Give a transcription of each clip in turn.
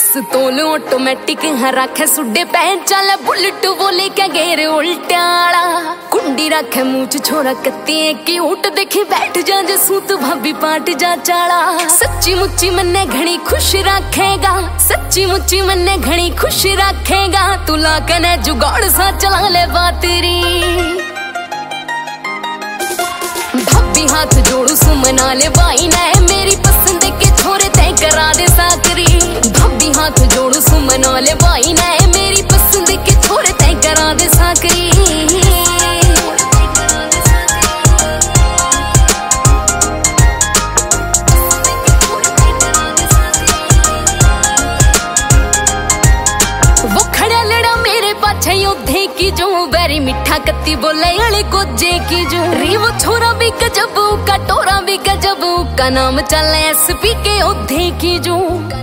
पिस्तौल ऑटोमेटिक है रखे सुडे पैन चल बुलेट बोले क्या गेर उल्टाला कुंडी रखे मुंह छोरा कत्ती की ऊट देखी बैठ जा जे सूत भाभी पाट जा चाला। सच्ची मुच्ची मन्ने घणी खुश रखेगा, सच्ची मुच्ची मन्ने घणी खुश रखेगा, तुला कने जुगाड़ सा चला ले बातरी। भाभी हाथ जोड़ू सुमना ले बाई ने मेरी पसंद के छोरे तय करा दे साकरी। भाभी हाथ जोड़ू सुमना ले बाई ने मेरी पसंद के छोरे तय करा दे साकरी। वो खड़ा लड़ा मेरे पाछे योद्धे की जो बैरी मिठा कत्ती बोले अले गोजे की जो री वो छोरा भी गजबू का टोरा भी गजबू का नाम चल एसपी के योद्धे की जो।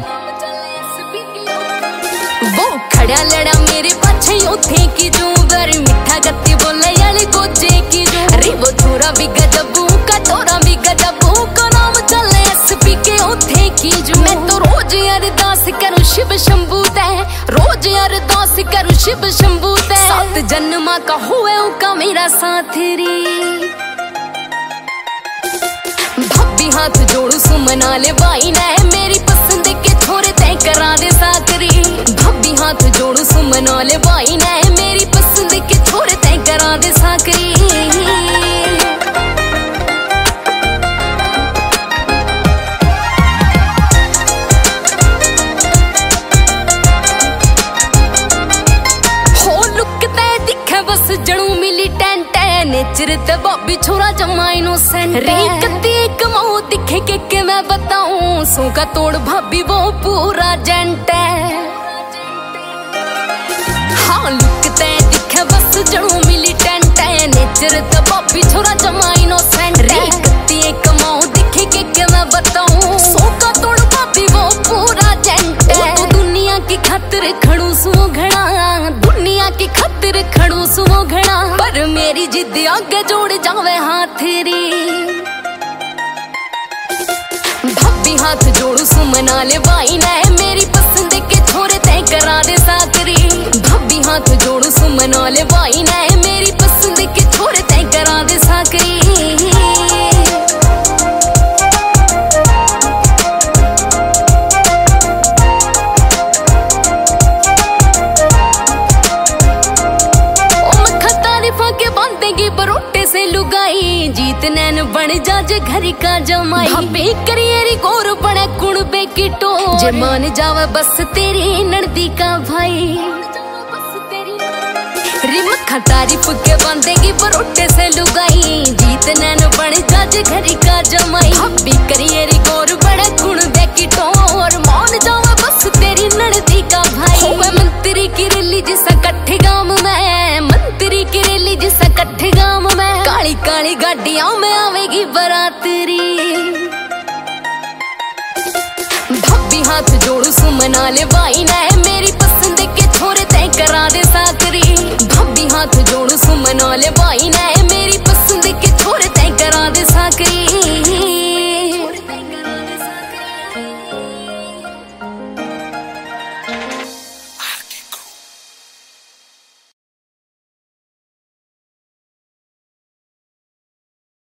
वो खड़ा लड़ा मेरे पाछे योद्धे की जो बैरी मिठा कत्ती बोले अले गोजे की जो री वो छोरा भी गजबू का टोरा भी गजबू का नाम चल एसपी के योद्धे की जो। मैं तो रोज अरदास करूं शिव शंभू ते, रोज अरदास करूं शिव शंभू ते, सात जन्मा का हुए उनका मेरा साथरी। भाभी हाथ जोड़ू सुमना ले बाई ने मेरी पसंद के छोरे तय करा दे साकरी। भाभी हाथ जोड़ू सुमना ले बाई ने मेरी पसंद के छोरे तय करा दे साकरी। बस जड़ू मिली टेंट नेचर ते बॉबी छोरा जमा इनोसेंट रे कत्ती एक माऊ दिखे के मैं बताऊं सो का तोड़ भाभी वो पूरा जेंट है। हाँ लुक ते दिखे बस जड़ू मिली टेंट नेचर ते बॉबी छोरा जमा इनोसेंट रे कत्ती एक माऊ दिखे के मैं बताऊं सो का तोड़ भाभी वो पूरा जेंट है। तो दुनिया की खातिर खड़ू सू घड़ा, दुनिया की खातिर खड़ू सू घड़ा, पर मेरी जिद आगे जोड़ जावे हाथरी। भाभी हाथ जोड़ू सुमना ले बाई ने मेरी पसंद के छोरे तय करा दे साकरी। भाभी हाथ जोड़ू सुमना ले बाई ने मेरी पसंद के छोरे तय करा दे साकरी। बरोटे से लुगाई जीत नैन बन जा जे घर का जमाई। भाभी करियरी गोर बने कुण बेकिटो जे मान जावे बस तेरी ननदी का भाई। रिम तारीफ के बांधेगी बरोटे से लुगाई जीत नैन बन जा जे घर का जमाई। भाभी करियरी गोर बने कुण बेकिटो और मान जावे बस तेरी ननदी का भाई। मैं मंत्री की रैली जिसा कट्ठे गांव में, मंत्री की रैली जिसा कट्ठे गांव में, काली काली गाड़ियां में आवेगी बरातरी। भाभी हाथ जोड़ू सुमना ले बाई ने मेरी पसंद के छोरे तय करा दे साकरी। भाभी हाथ जोड़ू सुमना ले बाई ने